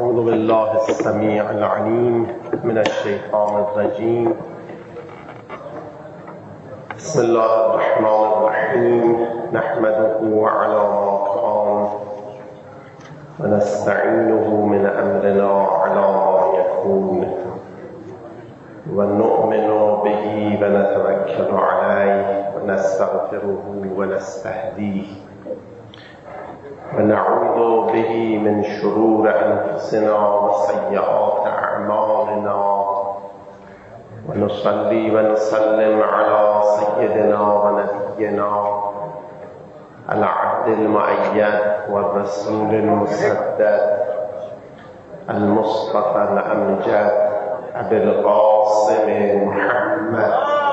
أعوذ بالله السميع العليم من الشيطان الرجيم. بسم الله الرحمن الرحيم. نحمده على ما كان ونستعينه من أمرنا على ما يكون ونؤمن به ونتوكل عليه ونستغفره ونستهديه ونعوذ به من شرور أنفسنا وسيئات أعمالنا ونصلي ونسلم على سيدنا ونبينا العبد المؤيد والرسول المسدد المصطفى الأمجد أبي القاسم محمد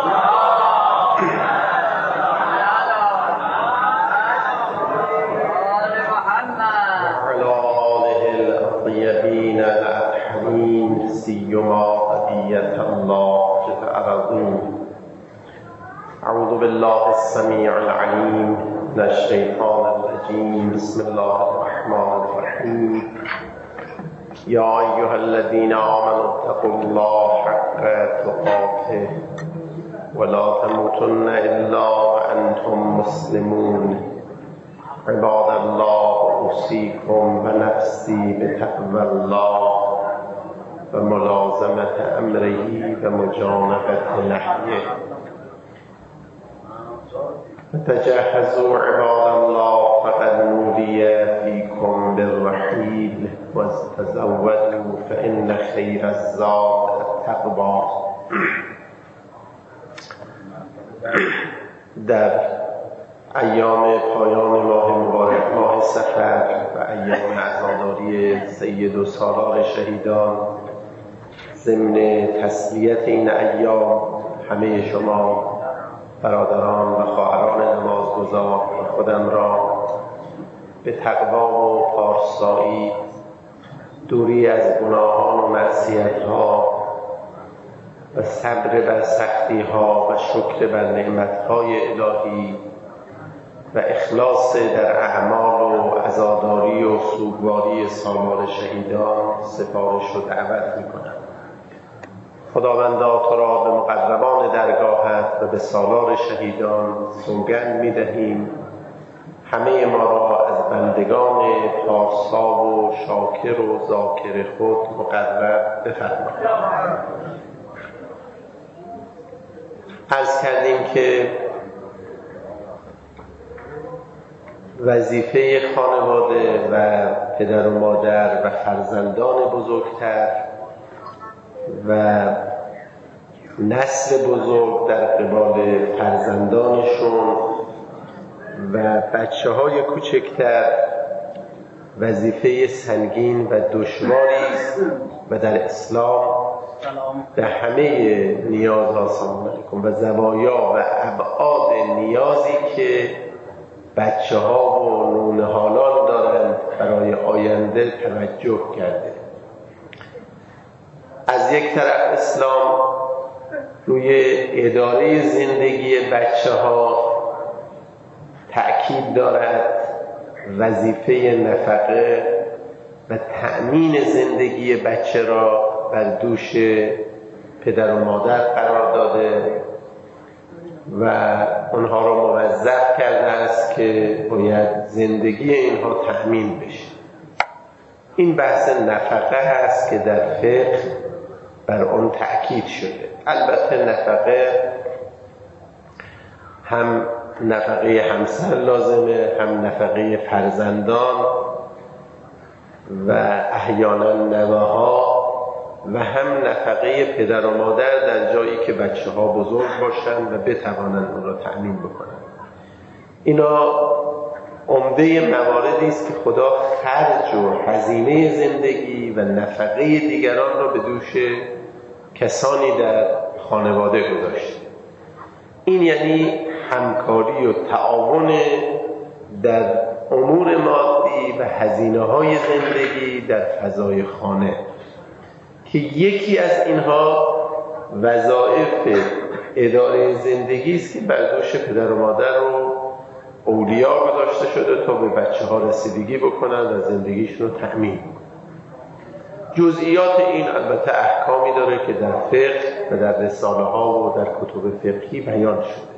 الأطهرين سيما بقية الله في الأرضين. أعوذ بالله السميع العليم من الشيطان الرجيم. بسم الله الرحمن الرحيم. يا أيها الذين آمنوا اتقوا الله حق تقاته ولا تموتن إلا وأنتم مسلمون. عباد الله، أوصيكم ونفسي بتقوى الله وملازمة أمره ومجانبة نهيه. فتجهزوا عباد الله فقد نودي فيكم بالرحيل وتزودوا فإن خير الزاد التقوى. در ایام پایان ماه مبارک، ماه صفر و ایام عزاداری سید و سالار شهیدان، ضمن تسلیت این ایام همه شما برادران و خواهران نمازگزار و خودم را به تقوا و پارسایی، دوری از گناهان و معصیت‌ها و صبر بر سختی‌ها و شکر بر نعمت‌های الهی و اخلاص در اعمال و عزاداری و سوگواری سالار شهیدان سفارش و دعوت می‌کنم. خداوندا تو را به مقربان درگاهت و به سالار شهیدان سوگند می‌دهیم همه ما را از بندگان پارسا و شاکر و ذاکر خود مقرب بفرما. عرض کردیم که وظیفه خانواده و پدر و مادر و فرزندان بزرگتر و نسل بزرگ در قبال فرزندانشون و بچه‌های کوچکتر وظیفه سنگین و دشواری است و در اسلام به همه نیازها سلام علیکم و زوایا و ابعاد نیازی که بچه‌ها و نونهالان دارند برای آینده توجه کرده. از یک طرف اسلام روی اداره زندگی بچه‌ها تأکید دارد، وظیفه نفقه و تأمین زندگی بچه را بر دوش پدر و مادر قرار داده و اونها را موظف کرده است که باید زندگی اینها تأمین بشه. این بحث نفقه هست که در فقه بر آن تأکید شده. البته نفقه هم نفقه همسر لازمه، هم نفقه فرزندان و احیانا نوه‌ها و هم نفقه پدر و مادر در جایی که بچه‌ها بزرگ باشند و بتوانند اون را تأمین بکنند. اینا عمده مواردی است که خدا خرج و هزینه زندگی و نفقه دیگران را به دوش کسانی در خانواده گذاشته. این یعنی همکاری و تعاون در امور مادی و هزینه‌های زندگی در فضای خانه که یکی از اینها وظایف اداره زندگی است که بر دوش پدر و مادر و اولیا گذاشته شده تا به بچه ها رسیدگی بکنند و زندگیشون رو تأمین کنند. جزئیات این البته احکامی داره که در فقه و در رساله ها و در کتب فقهی بیان شده.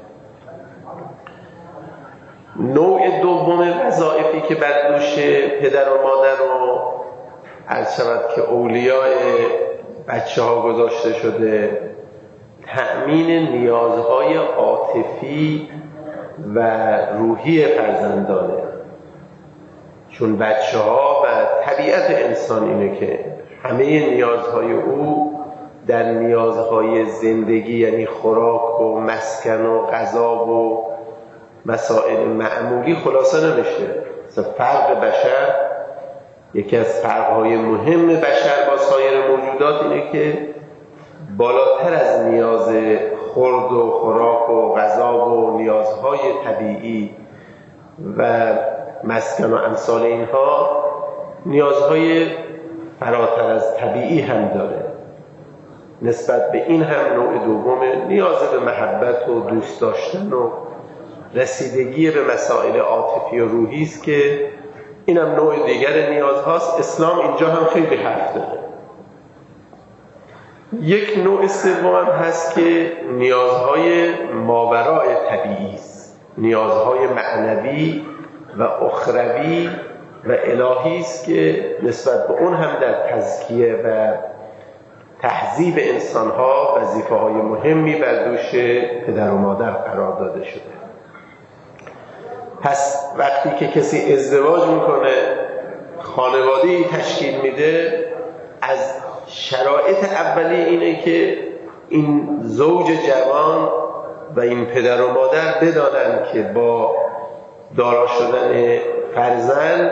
نوع دوم وظایفی که بر دوش پدر و مادر رو عرض شود که اولیاء بچه ها گذاشته شده، تأمین نیازهای عاطفی و روحی فرزندانه. چون بچه ها و طبیعت انسان اینه که همه نیازهای او در نیازهای زندگی، یعنی خوراک و مسکن و غذا و مسائل معمولی خلاصه نمیشه. مثلا فرق بشر، یکی از فرقهای مهم بشر با سایر موجودات اینه که بالاتر از نیاز خورد و خوراک و غذا و نیازهای طبیعی و مسکن و امثال اینها، نیازهای فراتر از طبیعی هم داره. نسبت به این هم نوع دومه، نیاز به محبت و دوست داشتن و رسیدگی به مسائل عاطفی و روحی است که اینم نوع دیگر نیازهاست. اسلام اینجا هم خیلی حرف داره. یک نوع سوم هم هست که نیازهای ماورای طبیعی است، نیازهای معنوی و اخروی و الهی است که نسبت به اون هم در تزکیه و تهذیب انسانها وظیفه‌های مهمی بر دوش پدر و مادر قرار داده شده. پس وقتی که کسی ازدواج میکنه، خانواده‌ای تشکیل میده، از شرایط اولیه اینه که این زوج جوان و این پدر و مادر بدانن که با دارا شدن فرزند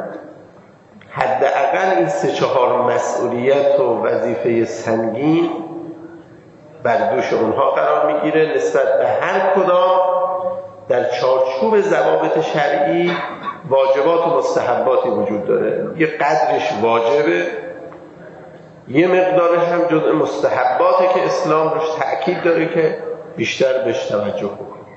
حداقل این 3-4 مسئولیت و وظیفه سنگین بر دوش اونها قرار میگیره. نسبت به هر کدام در چارچوب ضوابط شرعی واجبات و مستحباتی وجود داره. یه قدرش واجبه، یه مقدارش هم جزء مستحباته که اسلام روش تأکید داره که بیشتر بهش توجه بکنه.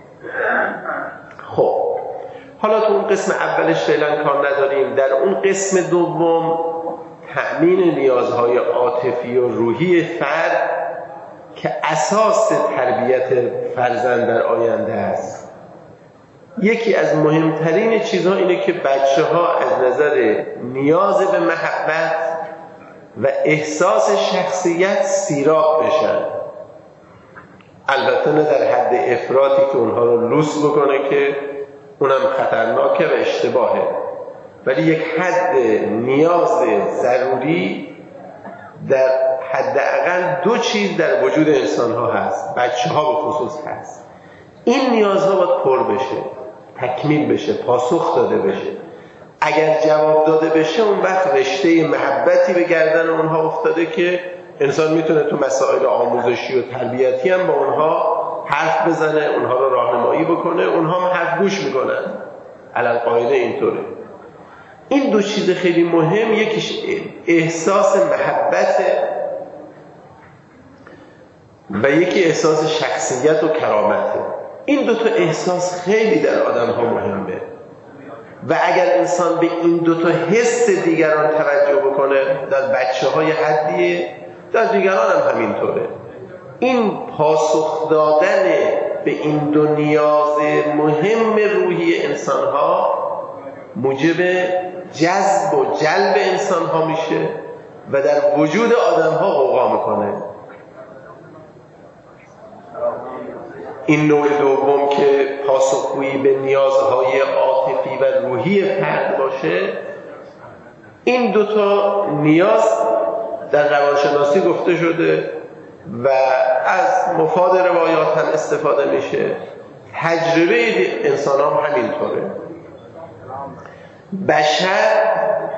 خب حالا تو اون قسم اولش فعلا کار نداریم. در اون قسم دوم، تأمین نیازهای عاطفی و روحی فرد که اساس تربیت فرزند در آینده است. یکی از مهمترین چیزها اینه که بچه‌ها از نظر نیاز به محبت و احساس شخصیت سیراب بشن. البته نه در حد افراطی که اونها رو لوس بکنه که اونم خطرناکه و اشتباهه، ولی یک حد نیاز ضروری در حداقل 2 چیز در وجود انسان‌ها هست، بچه‌ها به خصوص هست. این نیازها باید پر بشه، تکمیل بشه، پاسخ داده بشه. اگر جواب داده بشه، اون وقت رشته محبتی به گردن اونها افتاده که انسان میتونه تو مسائل آموزشی و تربیتی هم با اونها حرف بزنه، اونها رو راهنمایی بکنه، اونها هم حرف گوش میکنن. علل قاعده اینطوره. این 2 چیز خیلی مهم، یکیش احساس محبت و یکی احساس شخصیت و کرامته. این 2 تا احساس خیلی در آدم ها مهمه و اگر انسان به این 2 تا حس دیگران توجه بکنه، در بچه های حدیه، در دیگران هم همینطوره. این پاسخ دادن به این 2 نیاز مهم روحی انسان ها موجب جذب و جلب انسان ها میشه و در وجود آدم ها غوغا میکنه. این نوع دوم که پاسخگویی به نیازهای عاطفی و روحی فرد باشه، این 2 تا نیاز در روانشناسی گفته شده و از مفاد روایات هم استفاده میشه. تجربه انسان هم همینطوره. بشر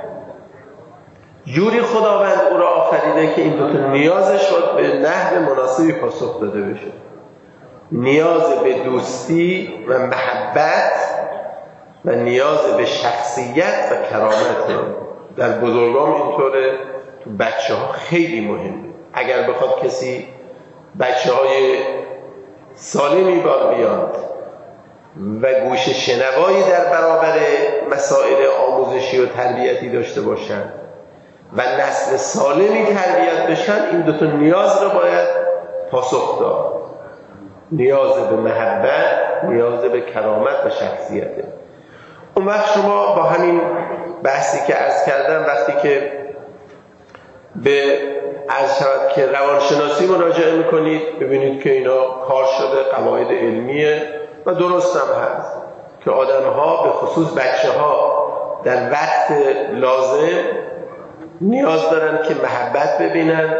جوری خداوند او را آفریده که این 2 تا نیازش باید به نحو مناسبی پاسخ داده بشه. نیاز به دوستی و محبت و نیاز به شخصیت و کرامت. در بزرگان اینطوره، تو بچه ها خیلی مهمه. اگر بخواد کسی بچه های سالمی بار بیاد و گوش شنوایی در برابر مسائل آموزشی و تربیتی داشته باشن و نسل سالمی تربیت بشن، این دوتا نیاز رو باید پاسخ داد. نیاز به محبت، نیاز به کرامت و شخصیته. اون وقت شما با همین بحثی که عرض کردم وقتی که به عرض شود که روانشناسی مراجعه میکنید ببینید که اینا کار شده، قواعد علمیه و درست هم هست که آدم ها به خصوص بچه ها در وقت لازم نیاز دارن که محبت ببینن،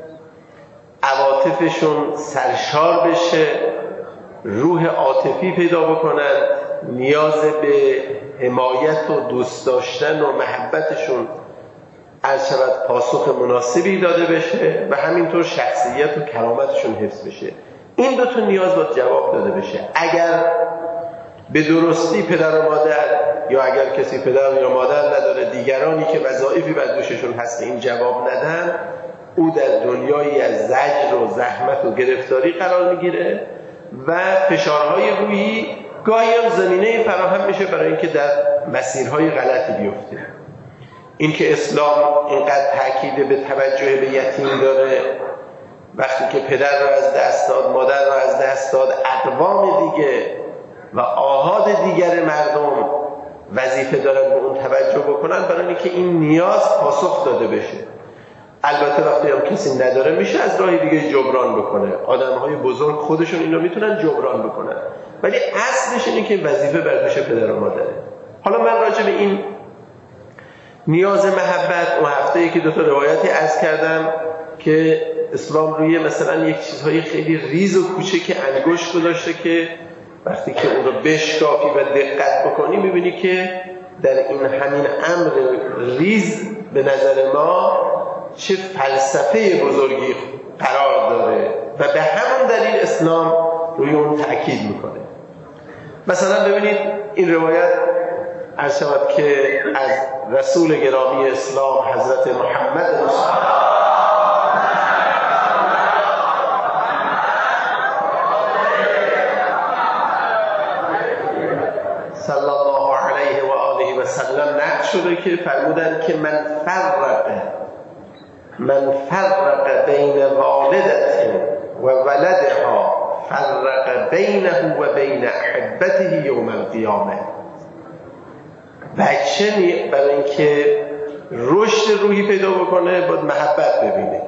عواطفشون سرشار بشه، روح عاطفی پیدا بکنن، نیاز به حمایت و دوست داشتن و محبتشون عرض شود پاسخ مناسبی داده بشه و همینطور شخصیت و کرامتشون حفظ بشه. این دو تا نیاز باید جواب داده بشه. اگر به درستی پدر و مادر یا اگر کسی پدر یا مادر نداره، دیگرانی که وظایفی بر دوششون هست این جواب ندن، او در دنیایی از زجر و زحمت و گرفتاری قرار میگیره و فشارهای روحی گاهی هم زمینه فراهم میشه برای اینکه در مسیرهای غلطی بیفته. این که اسلام اینقدر تاکید به توجه به یتیم داره، وقتی که پدر رو از دست داد، مادر رو از دست داد، اقوام دیگه و آحاد دیگر مردم وظیفه دارن به اون توجه بکنن برای اینکه این نیاز پاسخ داده بشه. البته وقتی هم کسی نداره میشه از راه دیگه جبران بکنه. آدم‌های بزرگ خودشون این رو میتونن جبران بکنن، ولی اصلش اینه که وظیفه بر دوش پدر و مادره. حالا من راجع به این نیاز محبت اون هفته‌ای که دو تا روایتی عرض کردم که اسلام روی مثلا یک چیزهای خیلی ریز و کوچک انگشت گذاشته که وقتی که اون رو بشکافی و دقت بکنی میبینی که در این همین امر ریز به نظر ما چه فلسفه بزرگی قرار داره و به همون دلیل اسلام روی اون تأکید میکنه. مثلا ببینید این روایت عرض شود که از رسول گرامی اسلام حضرت محمد صلی الله علیه و آله و سلم نقل شده که فرمودند که من فرق بین والدته و ولدها فرق بینه و بین احبته یوم القیامه. بچه برای اینکه رشد روحی پیدا بکنه باید محبت ببینه.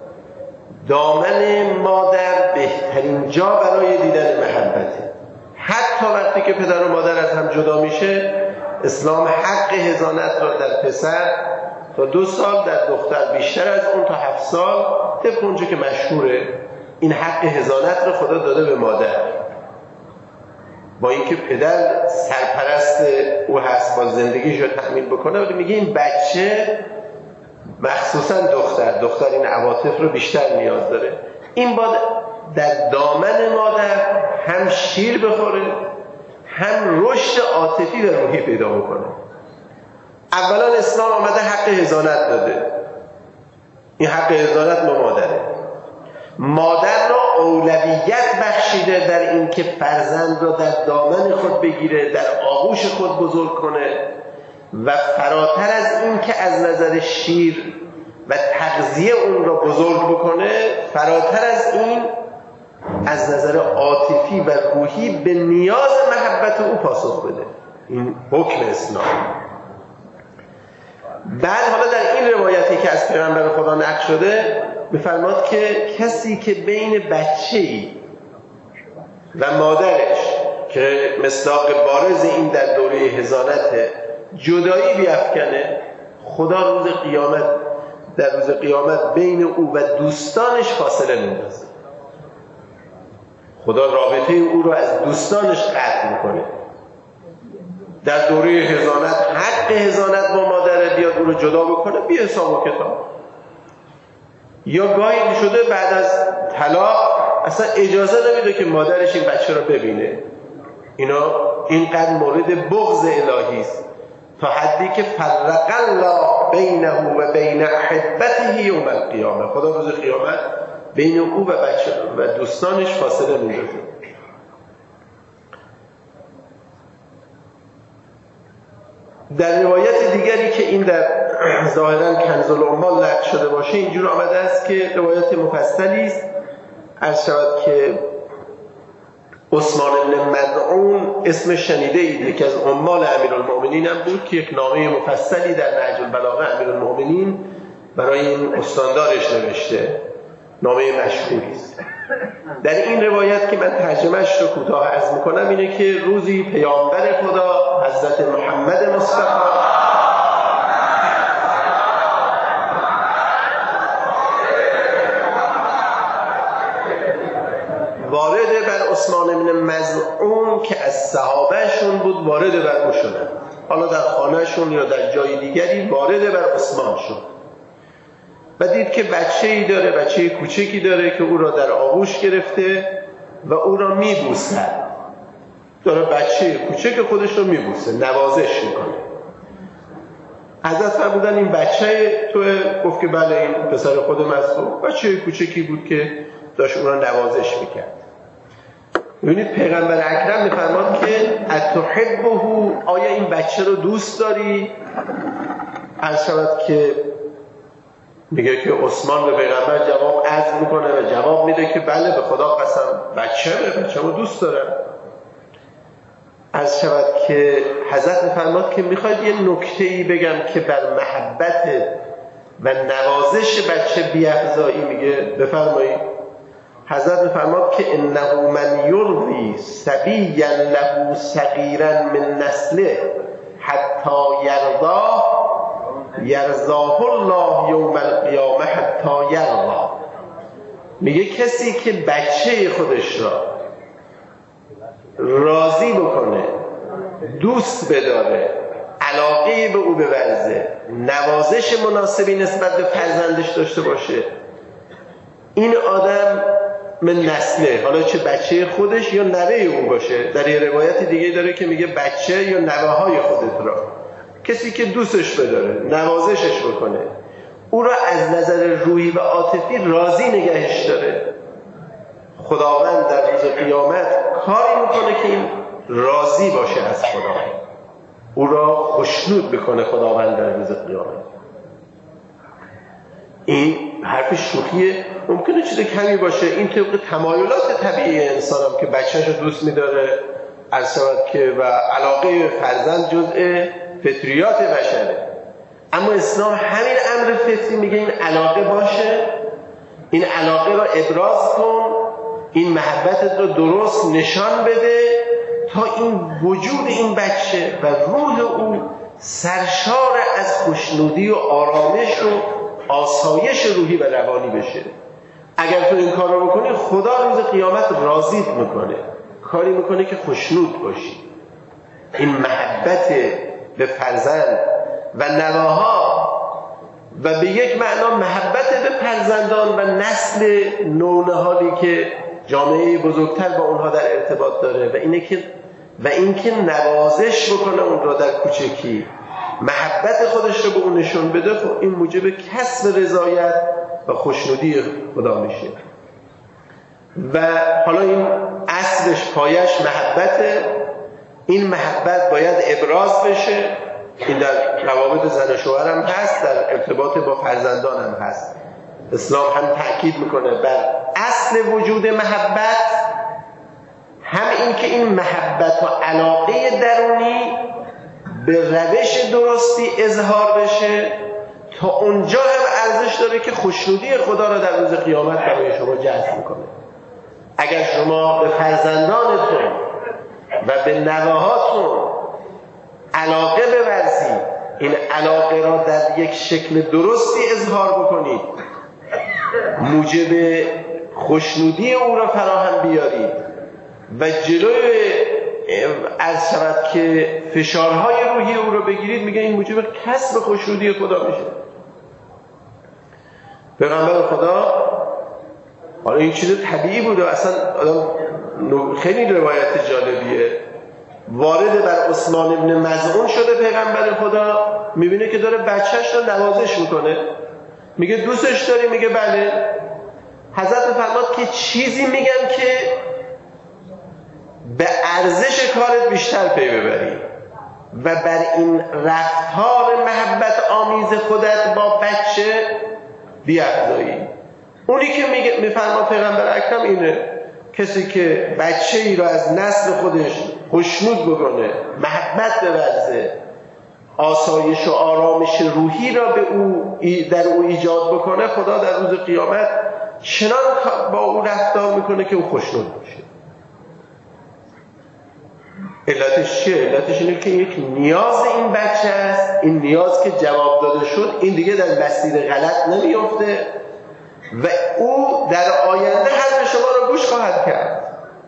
دامن مادر بهترین جا برای دیدن محبته. حتی وقتی که پدر و مادر از هم جدا میشه، اسلام حق حضانت را در پسر تا 2 سال، در دختر بیشتر از اون تا 7 سال، طبق اونجا که مشهوره این حق حضانت را خدا داده به مادر. با اینکه پدر سرپرست او هست، با زندگیش رو تأمین بکنه، ولی میگه این بچه مخصوصا دختر این عواطف رو بیشتر نیاز داره. این باید در دامن مادر هم شیر بخوره، هم رشد عاطفی و روحی پیدا بکنه. اولا اسلام آمده حق حضانت داده. این حق حضانت با مادره. مادر را اولویت بخشیده در این که فرزند را در دامن خود بگیره، در آغوش خود بزرگ کنه و فراتر از این که از نظر شیر و تغذیه اون را بزرگ بکنه، فراتر از این از نظر عاطفی و روحی به نیاز محبت او پاسخ بده. این حکم اسلام. بعد حالا در این روایتی که از پیغمبر خدا نقل شده می‌فرماد که کسی که بین بچه‌ای و مادرش که مصداق بارز این در دوره حضانت جدایی بیفکنه، خدا در روز قیامت بین او و دوستانش فاصله میندازه. خدا رابطه او رو از دوستانش قطع میکنه. در دوره حضانت حق حضانت با مادر بیاد او رو جدا بکنه بی حساب و کتاب. یا گاهی شده بعد از طلاق اصلا اجازه نمیده که مادرش این بچه رو ببینه. اینا اینقدر مورد بغض الهی است تا حدی که فرق الله بینه و بین احبته یوم القیامه. خدا روز قیامت بین او و بچه و دوستانش فاصله میذاره. در روایت دیگری که این در ظاهرا کنز العمال نقل شده باشه، اینجور آمده است که روایت مفصلی است. عرض شود که عثمان بن مظعون اسم شنیده اید، یکی از عمال امیرالمؤمنین هم بود که یک نامه مفصلی در نهج البلاغه امیرالمؤمنین برای این استاندارش نوشته، نامه مشهوری است. در این روایت که من ترجمهش رو کوتاه عرض میکنم اینه که روزی پیامبر خدا حضرت محمد مصطفی وارد بر عثمان بن مظعون که از صحابهشون بود وارد بر او شدن، حالا در خانهشون یا در جای دیگری وارد بر عثمان شد و دید که بچه‌ای داره، بچه کوچکی داره که او را در آغوش گرفته و او را میبوسه، داره بچه کوچک خودش رو میبوسه، نوازش میکنه. حضرت فرمودن این بچه توه؟ گفت که بله این پسر خود مسعود، بچه کوچکی بود که داشت اون را نوازش میکرد. ببینید پیغمبر اکرم میفرماد که اتحبه، آیا این بچه رو دوست داری؟ عرض شود که میگه که عثمان به پیغمبر جواب عرض میکنه و جواب میده که بله به خدا قسم بچه رو دوست دارم. عرض شود که حضرت میفرماد که میخواید یه نکته‌ای بگم که بر محبت و نوازش بچه بی‌افزایی میگه؟ بفرمایید. حضرت میفرماد که انه من یرضی صبیا له صغیرا من نسله حتی یرضاه الله یوم القیامه حتی یرضا. میگه کسی که بچه خودش را راضی بکنه، دوست بداره، علاقه به او بورزه، نوازش مناسبی نسبت به فرزندش داشته باشه، این آدم من نسله، حالا چه بچه خودش یا نوه او باشه، در یه روایت دیگه داره که میگه بچه یا نوه های خودت را، کسی که دوستش بداره، نوازشش بکنه، او را از نظر روحی و عاطفی راضی نگهش داره، خداوند در روز قیامت کاری میکنه که این راضی باشه از خدا، او را خوشنود بکنه خداوند در روز قیامت. این حرف شوخیه، ممکنه چیز کمی باشه، این طبق تمایلات طبیعی انسان هم که بچه‌شو دوست می‌داره، عرض شود که و علاقه فرزند جزء فطریات بشره. اما اسلام همین امر فطری میگه این علاقه باشه، این علاقه را ابراز کن، این محبتت رو درست نشان بده تا این وجود این بچه و روح او سرشار از خوشنودی و آرامش و آسایش روحی و روانی بشه. اگر تو این کار رو بکنی خدا روز قیامت راضیت میکنه، کاری میکنه که خوشنود باشی. این محبت به فرزند و نواها و به یک معنا محبت به فرزندان و نسل نونهالی که جامعه بزرگتر با اونها در ارتباط داره و اینکه نوازش بکنه اون را در کوچکی، محبت خودش رو به اون نشون بده، خب این موجب کسب رضایت و خوشنودی خدا میشه. و حالا این اصلش پایش محبته، این محبت باید ابراز بشه. این در روابط زن و شوهر هم هست، در ارتباط با فرزندان هم هست. اسلام هم تأکید میکنه بر اصل وجود محبت، هم این که این محبت و علاقه درونی به روش درستی اظهار بشه تا اونجا هم ارزش داره که خوشنودی خدا را در روز قیامت برای شما جذب میکنه. اگر شما به فرزندانتون و به نواهاتون علاقه بورزید، این علاقه را در یک شکل درستی اظهار بکنید، موجب خوشنودی او را فراهم بیارید و جلوی عرض شود که فشارهای روحی او را بگیرید، میگه این موجب کسب خوشنودی خدا میشه. پیغمبر خدا، حالا این چیز طبیعی بوده، اصلا آدم خیلی روایت جالبیه، وارد بر عثمان بن مظعون شده پیغمبر خدا، میبینه که داره بچهش رو نوازش میکنه، میگه دوستش داری؟ میگه بله. حضرت فرماد که چیزی میگم که به ارزش کارت بیشتر پی ببری و بر این رفتار محبت آمیز خودت با بچه بیفزایی. اونی که میفرما پیغمبر اکرم اینه، کسی که بچه ای را از نسل خودش خوشنود بکنه، محبت بورزه، آسایش و آرامش روحی را به او در او ایجاد بکنه، خدا در روز قیامت چنان با او رفتار میکنه که او خوشنود باشه. علتش چیه؟ علتش اینه که یک نیاز این بچه است، این نیاز که جواب داده شد این دیگه در مسیر غلط نمیفته و او در آینده حرف شما را گوش خواهد کرد.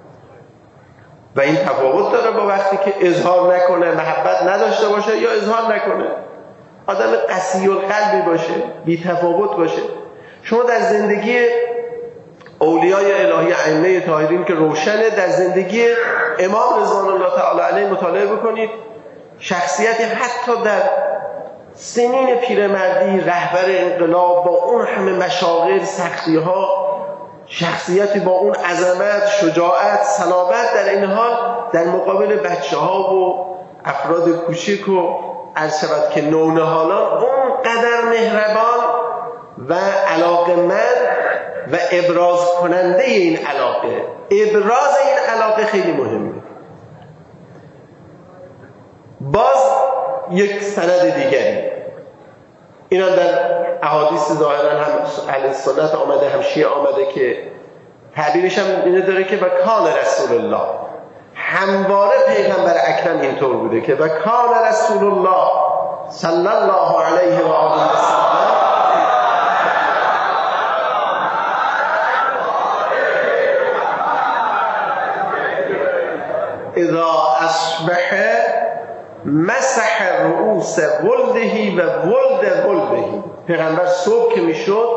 و این تفاوت داره با وقتی که اظهار نکنه، محبت نداشته باشه یا اظهار نکنه، آدم قسی القلبی باشه، بی تفاوت باشه. شما در زندگی اولیای الهی ائمه طاهرین که روشنه، در زندگی امام رضوان الله تعالی علیه مطالعه بکنید، شخصیتی حتی در سنین پیرمردی، رهبر انقلاب، با اون همه مشاغل، سختی‌ها، شخصیتی با اون عظمت، شجاعت، صلابت، در این حال در مقابل بچه‌ها و افراد کوچک و عرض شود که نونهالان اونقدر مهربان و علاقه‌مند و ابراز کننده این علاقه. ابراز این علاقه خیلی مهمه. باز یک سند دیگری، اینا در احادیث ظاهرا هم اهل سنت آمده، هم شیعه آمده که تعبیرش هم اینه داره که و کان رسول الله، همواره پیغمبر اکرم اینطور بوده که و کان رسول الله صلی الله علیه و آله و سلم اذا اصبح مسح رؤوس ولده و ولد ولده. پیغمبر صبح که میشد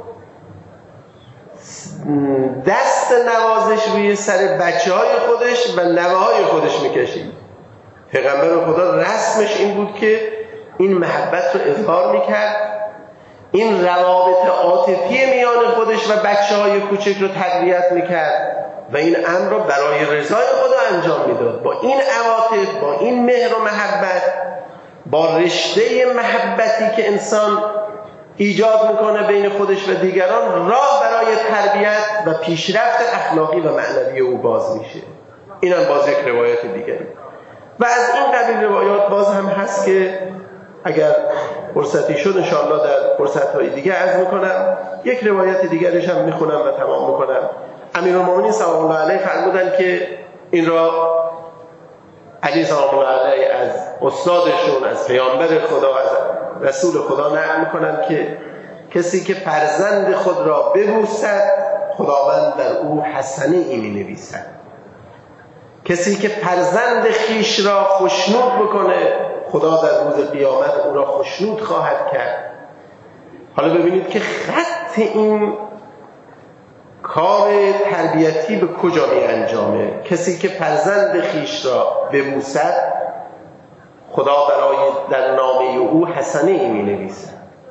دست نوازش روی سر بچه های خودش و نوه های خودش میکشید. پیغمبر خدا رسمش این بود که این محبت رو اظهار میکرد، این روابط عاطفی میان خودش و بچه های کوچک رو تقویت میکرد و این امر رو برای رضای خدا انجام میداد. با این عواطف، با این مهر و محبت، با رشته محبتی که انسان ایجاد میکنه بین خودش و دیگران، راه برای تربیت و پیشرفت اخلاقی و معنوی او باز میشه. اینم باز یک روایت دیگری. و از این قبیل روایات باز هم هست که اگر فرصتی شد انشاءالله در فرصت‌های دیگه عرض میکنم. یک روایت دیگرش هم میخونم و تمام میکنم. امیرالمومنین سلام الله علیه فرمودن که این را علی سلام الله علیه از استادشون، از پیامبر خدا، از رسول خدا نقل میکنن که کسی که فرزند خود را ببوسد خداوند در او حسنه ای می نویسد. کسی که فرزند خیش را خوشنود بکنه خدا در روز قیامت او را خوشنود خواهد کرد. حالا ببینید که خط این کار تربیتی به کجا می انجامه. کسی که فرزند خیش را ببوسد خدا برای در نامه او حسنه ای می نویسد.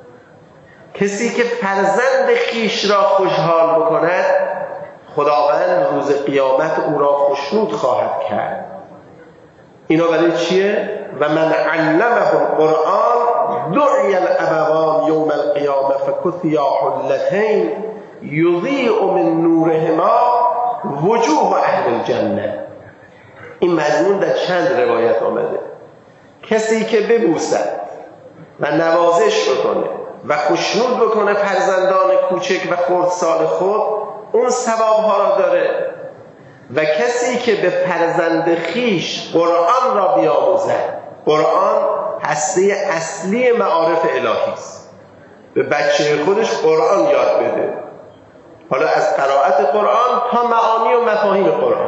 کسی که فرزند خیش را خوشحال بکند خداوند روز قیامت او را خوشنود خواهد کرد. اینا برای چیه؟ و من علمه القرآن دعی الابوان یوم القیامه فکثیا حلتین یضیء من نورهما وجوه اهل الجنه. این مضمون در چند روایت آمده. کسی که ببوسد و نوازش بکنه و خوشنود بکنه فرزندان کوچک و خردسال خود، اون ثوابها را داره. و کسی که به فرزند خیش قرآن را بیاموزد، قرآن هسته اصلی معارف الهی است، به بچه خودش قرآن یاد بده، حالا از قرائت قرآن تا معانی و مفاهیم قرآن.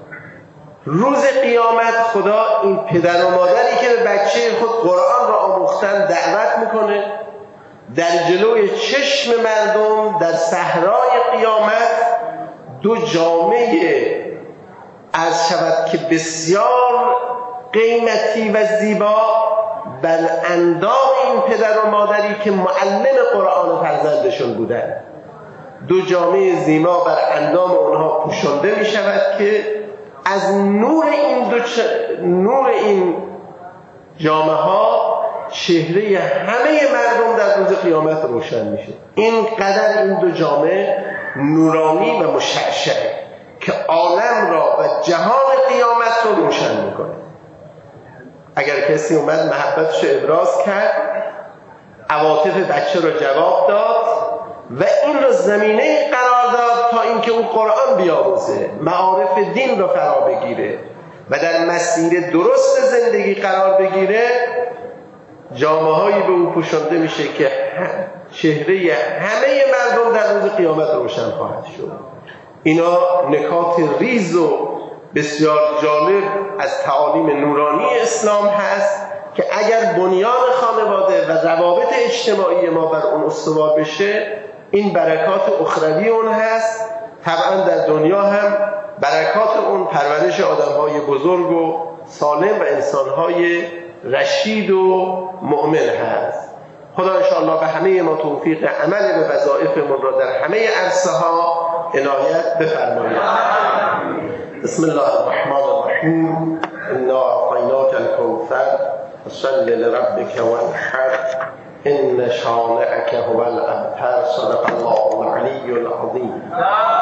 روز قیامت خدا این پدر و مادری که به بچه خود قرآن را آموختن دعوت میکنه، در جلوی چشم مردم در صحرای قیامت دو جامه عرض شود که بسیار قیمتی و زیبا بر اندام این پدر و مادری که معلم قرآن فرزندشون بودن، دو جامه زیبا بر اندام اونها پوشانده می شود که از نور این جامه ها چهره همه مردم در روز قیامت روشن میشه. اینقدر این دو جامه نورانی و مشعشعه که عالم را و جهان قیامت رو روشن میکنه. اگر کسی اومد محبتش رو ابراز کرد، عواطف بچه رو جواب داد و این رو زمینه قرار داد تا اینکه او قرآن بیاموزه، معارف دین رو فرا بگیره و در مسیر درست زندگی قرار بگیره، جامه هایی به او پوشانده میشه که چهره همه مردم در روز قیامت روشن خواهد شد. اینا نکات ریز و بسیار جالب از تعالیم نورانی اسلام هست که اگر بنیان خانواده و روابط اجتماعی ما بر اون استوار بشه، این برکات اخروی اون هست. طبعا در دنیا هم برکات اون پرورش آدم‌های بزرگ و سالم و انسان‌های رشید و مؤمن هست. خدا انشاءالله به همه ما توفیق عمل به وظایفمون را در همه عرصه ها عنایت بفرماید. بسم الله الرحمن الرحیم. انا اعطیناک الکوثر فصل لربک وانحر ان شانئک هو الابتر. صدق الله العلی العظیم.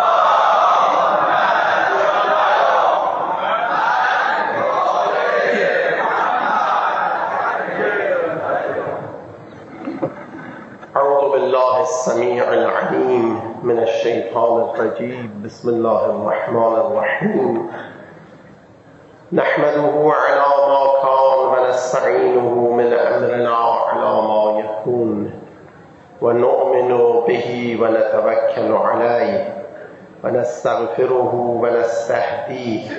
أعوذ بالله السميع العليم من الشيطان الرجيم. بسم الله الرحمن الرحيم. نحمده على ما كان ونستعينه من أمرنا على ما يكون ونؤمن به ونتوكل عليه ونستغفره ونستهديه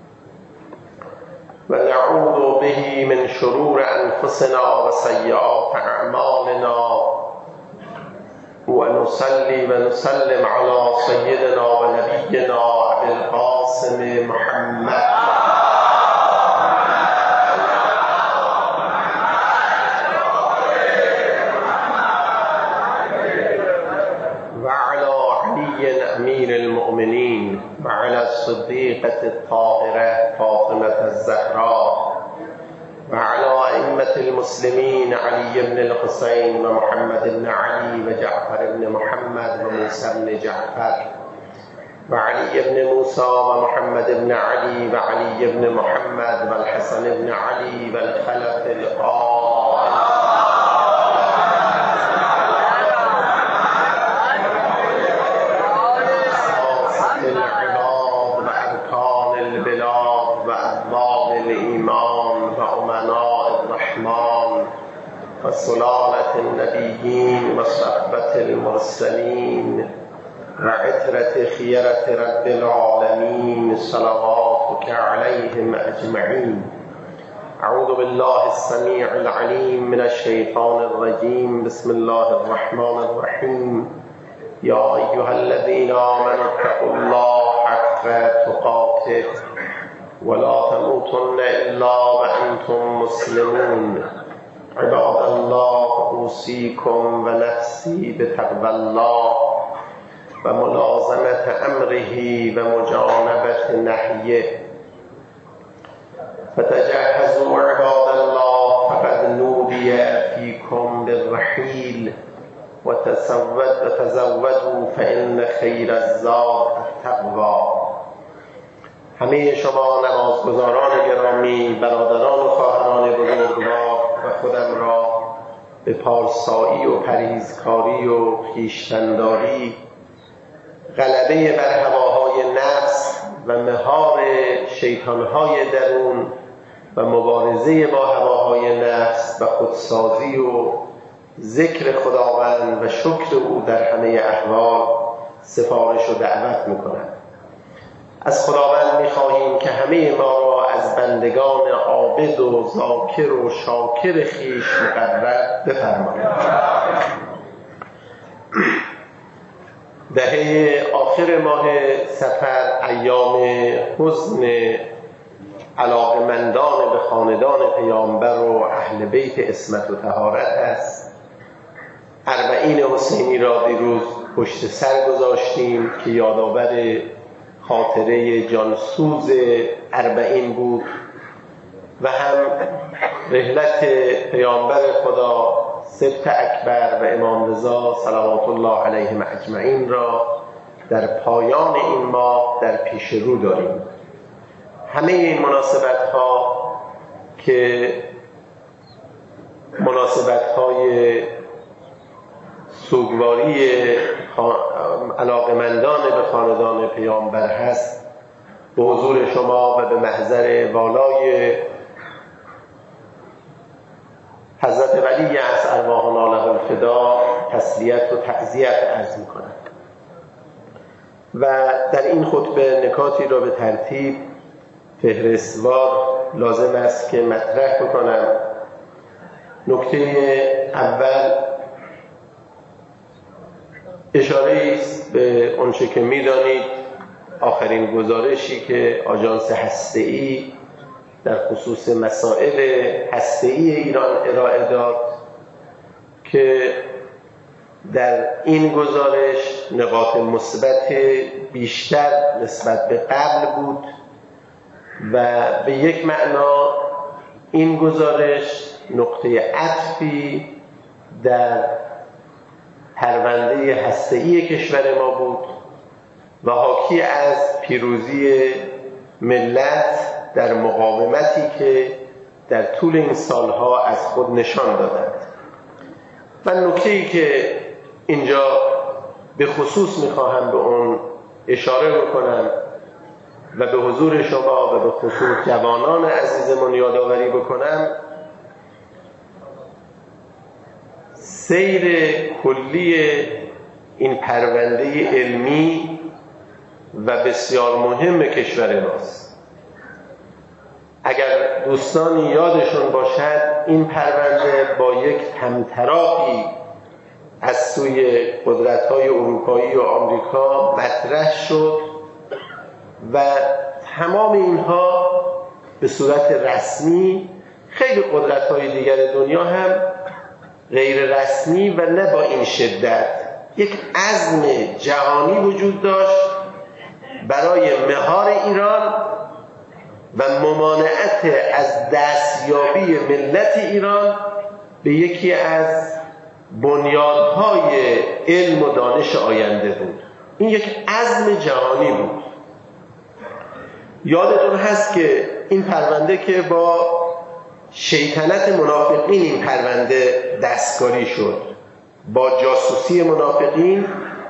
ونعوذ به من شرور أنفسنا وسيئات أعمالنا ونصلي ونسلم على سيدنا ونبينا أبي القاسم محمد وعلى علي أمير المؤمنين وعلى الصديقة الطاهرة فاطمة الزهراء وعلى أئمة المسلمين علي بن الحسين ومحمد بن علي وجعفر بن محمد وموسى بن جعفر وعلي بن موسى ومحمد بن علي وعلي بن محمد والحسن بن علي والخلف القائم ساسة العباد وأركان البلاد وأرباب الإيمان وأمناء الرحمن وسلالة النبيين وصحبة المرسلين وعترة خيرة رب العالمين صلواتك عليهم أجمعين. أعوذ بالله السميع العليم من الشيطان الرجيم. بسم الله الرحمن الرحيم. يا أيها الذين آمنوا اتقوا الله حق تقاته ولا تموتن إلا وأنتم مسلمون. عباد الله أوصيكم ونفسي بتقوى الله وملازمة أمره ومجانبة نهيه. فتجهزوا عباد الله فقد نودي فيكم بالرحيل وتزودوا فإن خير الزاد التقوى. همه شما نمازگزاران گرامی، برادران و خواهران بزرگوار و خودم را به پارسایی و پرهیزکاری و خویشتن‌داری، غلبه بر هواهای نفس و مهار شیطانهای درون و مبارزه با هواهای نفس و خودسازی و ذکر خداوند و شکر او در همه احوال سفارش و دعوت می‌کنم. از خداوند می‌خواهیم که همه ما را از بندگان عابد و ذاکر و شاکر خویش مقرر بفرماید. دهه آخر ماه صفر ایام حزن علاقمندان به خاندان پیامبر و اهل بیت عصمت و طهارت است. اربعین حسینی را دیروز پشت سر گذاشتیم که یادآور خاطره جانسوز اربعین بود و هم رحلت پیامبر خدا سبط اکبر و امام رضا صلوات الله علیهم اجمعین را در پایان این ماه در پیش رو داریم. همه این مناسبت ها که مناسبت های سوگواری علاقمندان به خاندان پیامبر هست، به حضور شما و به محضر والای حضرت ولی از ارواحنا له الفدا تسلیت و تعزیت عرض می‌کنم و در این خطبه نکاتی را به ترتیب فهرستوار لازم است که مطرح بکنم. نکته اول اشاره است به آنچه که می‌دانید آخرین گزارشی که آژانس هسته‌ای در خصوص مسائل هسته‌ای ایران ارائه داد که در این گزارش نقاط مثبت بیشتر نسبت به قبل بود و به یک معنا این گزارش نقطه عطفی در پرونده هسته‌ای کشور ما بود و حاکی از پیروزی ملت در مقاومتی که در طول این سالها از خود نشان دادند. و نکته‌ای که اینجا به خصوص می‌خواهم به اون اشاره بکنم و به حضور شما و به خصوص جوانان عزیزمون یادآوری بکنم، سیر کلی این پرونده علمی و بسیار مهم کشور ماست. اگر دوستانی یادشون باشد این پرونده با یک طمطراقی از سوی قدرت‌های اروپایی و آمریکا مطرح شد و تمام اینها به صورت رسمی، خیلی قدرت‌های دیگر دنیا هم غیر رسمی و نه با این شدت، یک عزم جهانی وجود داشت برای مهار ایران و ممانعت از دستیابی ملت ایران به یکی از بنیادهای علم و دانش آینده بود. این یک عزم جهانی بود. یادتون هست که این پرونده که با شیطنت منافقین این پرونده دستکاری شد، با جاسوسی منافقین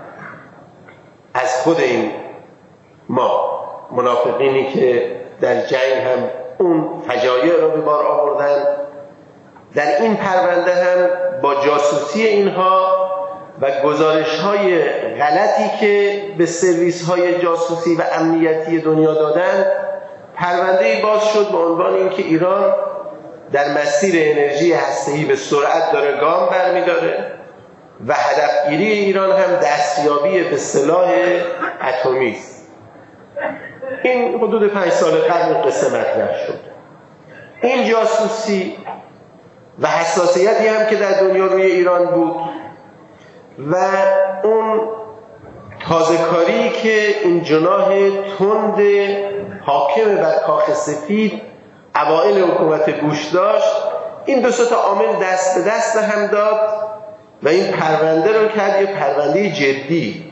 از خود این ما منافقینی که در جنگ هم اون فجایع را به بار آوردن، در این پرونده هم با جاسوسی اینها و گزارش‌های غلطی که به سرویس‌های جاسوسی و امنیتی دنیا دادن، پرونده‌ای باز شد به عنوان اینکه ایران در مسیر انرژی هسته‌ای به سرعت داره گام برمی‌داره و هدفگیری ایران هم دستیابی به سلاح اتمی است. این حدود 5 سال قبل قصه مطرح شد. این جاسوسی و حساسیتی هم که در دنیا روی ایران بود و اون تازه‌کاری که این جناح تند حاکم بر کاخ سفید اوائل حکومت بوش داشت، این دو تا عامل دست به دست هم داد و این پرونده رو کرد یه پرونده جدی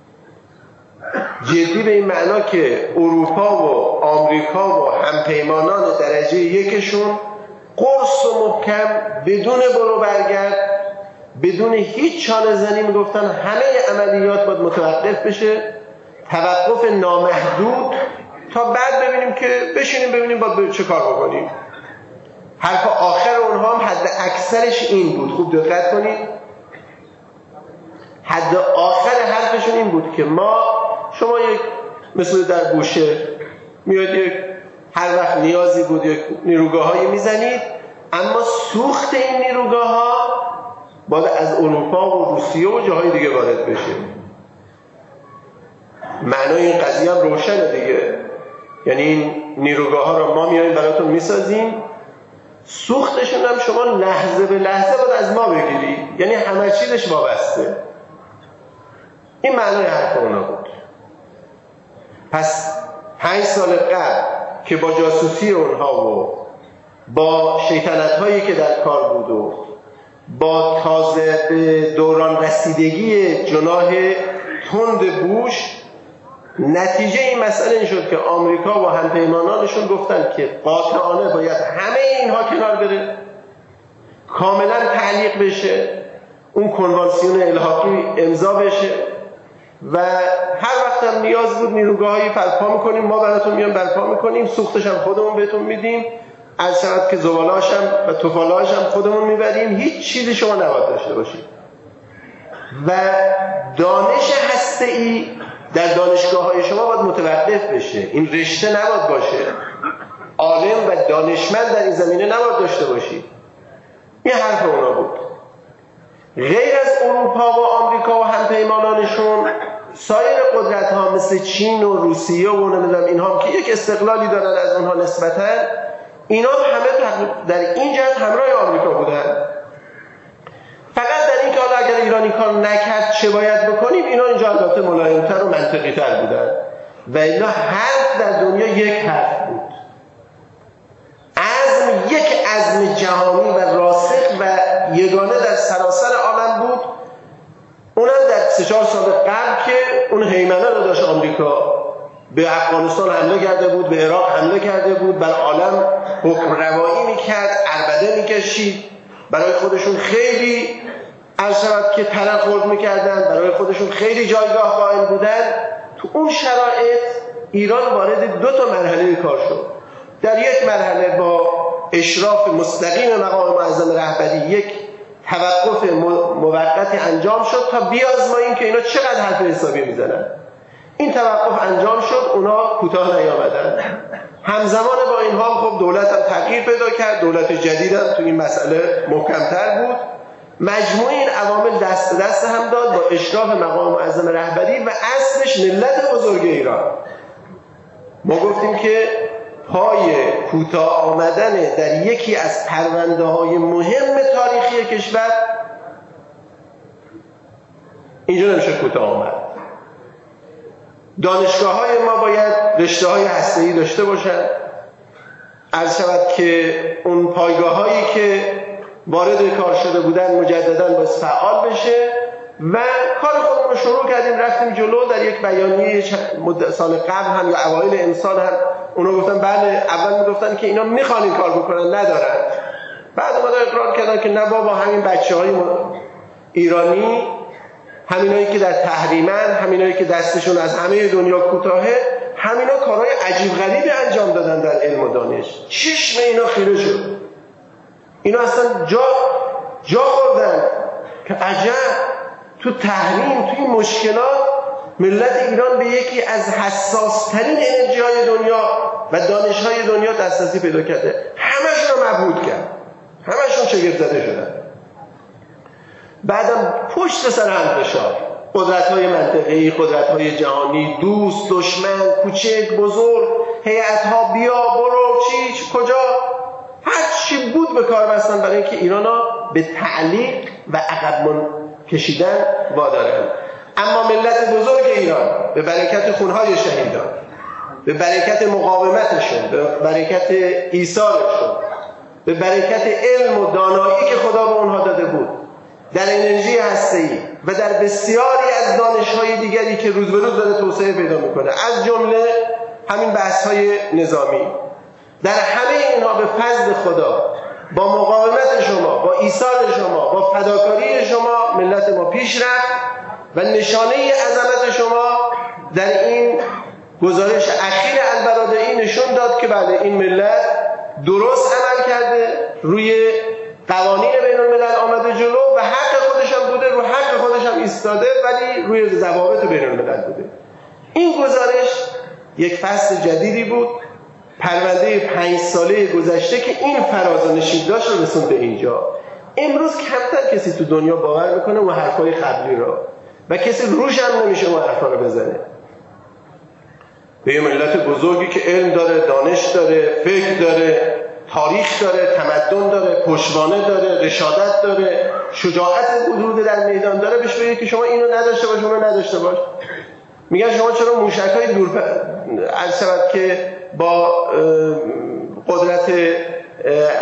به این معنا که اروپا و آمریکا و همپیمانان درجه یکشون قرص و محکم بدون برو برگرد، بدون هیچ چانه زنی میگفتن همه عملیات باید متوقف بشه، توقف نامحدود، تا بعد ببینیم که بشینیم ببینیم باید چه کار بکنیم. حرف آخر اونها هم حد اکثرش این بود. خوب دقت کنید، حد آخر حرفشون این بود که شما یک مثل در بوشه میاد یک هر وقت نیازی بود یک نیروگاهایی میزنید، اما سوخت این نیروگاه‌ها باید از اروپا و روسیه و جاهای دیگه وارد بشه. معنای این قضیه هم روشنه دیگه، یعنی این نیروگاه‌ها رو ما میایم براتون میسازیم، سوختشون هم شما لحظه به لحظه باید از ما بگیری، یعنی همه چیزش وابسته. این معنای حرف اونا بود. پس 5 سال قبل که با جاسوسی اونها و با شیطنت‌هایی که در کار بود و با تازه به دوران رسیدگی جناح تند بوش، نتیجه این مسئله این شد که آمریکا و همپیمانانشون گفتن که قاطعانه باید همه اینها کنار بره، کاملا تعلیق بشه، اون کنوانسیون الحاقی امضا بشه و هر وقت هم نیاز بود نیروگاهایی برپا میکنیم، ما براتون میام برپا میکنیم، سوختش هم خودمون بهتون میدیم، از شرط که زباله‌اش هم و توفاله‌اش هم خودمون میبریم، هیچ چیزی شما نباید داشته باشید. و دانش هسته‌ای در دانشگاه‌های شما باید متوقف بشه، این رشته نباید باشه، عالم و دانشمند در این زمینه نباید داشته باشید. این حرف اونا بود. غیر از اروپا و آمریکا و همپیمانانشون، سایر قدرت‌ها مثل چین و روسیه و نمیدونم اینها که یک استقلالی دارن از اونها نسبتاً، اینا همه در این جهت همراه آمریکا بودن. فقط در این که حالا اگر ایرانی کار نکرد چه باید بکنیم، اینا اینجا البته ملایم‌تر و منطقی‌تر بودن و الا حرف در دنیا یک حرف بود، عزم یک عزم جهانی و راسخ و یگانه در سراسر عالم بود. اونم در 3-4 سال قبل که اون هیمنه رو داشت آمریکا، به افغانستان حمله کرده بود، به عراق حمله کرده بود، بر عالم حکم روایی میکرد، عربده میکشید، برای خودشون خیلی عرض که طرف خورد میکردن، برای خودشون خیلی جایگاه قائل بودن. تو اون شرایط ایران وارد 2 مرحله کار شد. در یک مرحله با اشراف مستقیم مقام معظم رهبری یک توقف موقتی انجام شد تا بیازماییم که اینا چقدر حرف حسابی میزنن. این توقف انجام شد، اونا کوتاه نیامدن. همزمان با این حال خب دولت هم تغییر پیدا کرد، دولت جدید هم تو این مسئله محکم‌تر بود. مجموع این عوامل دست به دست هم داد با اشراف مقام معظم رهبری و اصلش ملت بزرگ ایران. ما گفتیم که پای کوتاه آمدن در یکی از پرونده‌های مهم تاریخی کشور اینجا نمیشه کوتاه آمد. دانشگاه‌های ما باید رشته‌های هسته‌ای داشته باشند. عرض شود که اون پایگاه‌هایی که وارد کار شده بودن مجدداً باید فعال بشه و کار خودمون رو شروع کردیم، رفتیم جلو. در یک بیانیه سال قبل هم یا اوایل امسال هم اونا گفتن بله، اول میگفتن که اینا میخوان این کار بکنن، ندارن. بعد اومدن اقرار کردن که نه بابا، همین بچه‌های ایرانی، همینایی که در تحریمن، همینایی که دستشون از همه دنیا کوتاهه، همینا کارهای عجیب غریبی انجام دادن در علم و دانش. چشم اینا خیره شد، اینا اصلا جا خوردن که عجب، تو تحریم، تو این مشکلات ملت ایران به یکی از حساسترین انرژی‌های دنیا و دانش‌های دنیا دسترسی پیدا کرده. همشون رو مبهوت کرد، همشون شگفت زده شدن. بعدم پشت سر هم فشار، قدرت‌های منطقه‌ای، قدرت‌های جهانی، دوست، دشمن، کوچک، بزرگ، هیئت‌ها، بیا، برو، کجا، هر چی بود به کار بستن برای اینکه ایرانا به تعلیق و عقب کشیدن وادارن. اما ملت بزرگ ایران به برکت خونهای شهیدان، به برکت مقاومتشون، به برکت ایثارشون، به برکت علم و دانایی که خدا به اونها داده بود، در انرژی هسته‌ای و در بسیاری از دانش‌های دیگری که روز به روز داره توسعه پیدا میکنه، از جمله همین بحث‌های نظامی، در همه اینها به فضل خدا، با مقاومت شما، با ایثار شما، با فداکاری شما، ملت ما پیش رفت و نشانه عظمت شما در این گزارش اخیر البرادعی نشون داد که بله، این ملت درست عمل کرده، روی قوانین بین الملل آمده جلو و حق خودش هم بوده، رو حق خودش هم ایستاده، ولی روی ضوابط بین الملل بوده. این گزارش یک فصل جدیدی بود، پرونده 5 ساله گذشته که این فراز و نشیب داشت رو رسوند به اینجا. امروز کمتر کسی تو دنیا باور میکنه اون حرفای قبلی رو و کسی روش هم نمیشه اون حرفا رو بزنه. به یه ملت بزرگی که علم داره، دانش داره، فکر داره، تاریخ داره، تمدن داره، پشتوانه داره، رشادت داره، شجاعت حضور در میدان داره، بهش بگید که شما اینو نداشته باش، اونو نداشته باش. میگن شما چرا موشک‌های عرض شود که با قدرت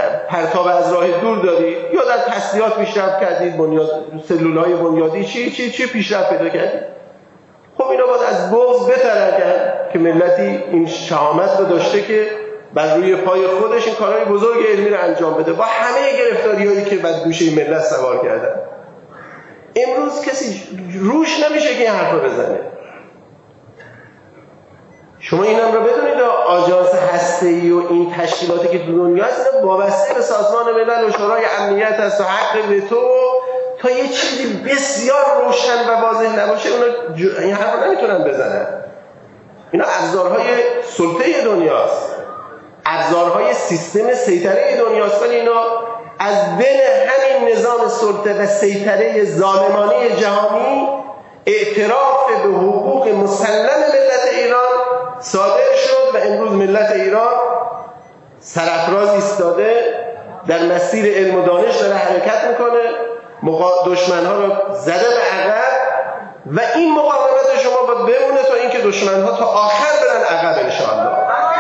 پول دارید یا در تسلیحات پیشرفت کردید، سلولهای بنیادی چی پیشرفت پیدا کردید. خب اینا باید از بغض بترکن که ملتی این شهامت رو داشته که بر روی پای خودش این کارهای بزرگ علمی رو انجام بده با همه گرفتاری‌هایی که بر گوشه ملت سوار کردن. امروز کسی روش نمیشه که این حرف رو بزنه. شما اینم رو بدونید آژانس هسته‌ای و این تشکیلاتی که تو دنیا هست اینا وابسته به سازمان ملل و شورای امنیت هست و حق وتو تا یه چیزی بسیار روشن و واضح نباشه اونا این حرف رو نمیتونن بزنن. اینا ابزارهای سلطه دنیاست، ابزارهای سیستم سیطره دنیاست، ولی اینا از بین همین نظام سلطه و سیطره ظالمانه جهانی اعتراف به حقوق مسلم ملت ایران صادر شد و امروز ملت ایران سرافراز ایستاده در مسیر علم و دانش داره حرکت میکنه، دشمنها رو زده به عقب و این مقاومت شما باید بمونه تا اینکه دشمنها تا آخر برن عقب انشاءالله.